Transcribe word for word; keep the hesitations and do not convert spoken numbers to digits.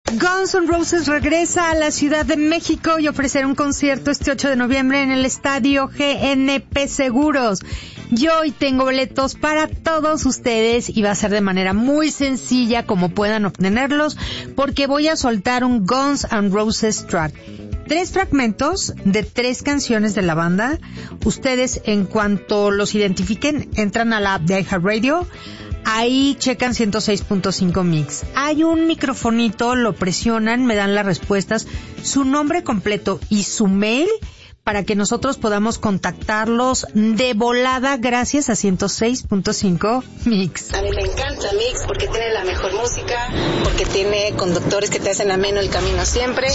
Guns N' Roses regresa a la Ciudad de México y ofrecerá un concierto este ocho de noviembre en el Estadio G N P Seguros. Yo hoy tengo boletos para todos ustedes y va a ser de manera muy sencilla como puedan obtenerlos, porque voy a soltar un Guns N' Roses track. Tres fragmentos de tres canciones de la banda. Ustedes, en cuanto los identifiquen, entran a la app de iHeartRadio. Ahí checan ciento seis punto cinco Mix. Hay un microfonito, lo presionan, me dan las respuestas, su nombre completo y su mail para que nosotros podamos contactarlos de volada gracias a ciento seis punto cinco Mix. A mí me encanta Mix porque tiene la mejor música, porque tiene conductores que te hacen ameno el camino siempre.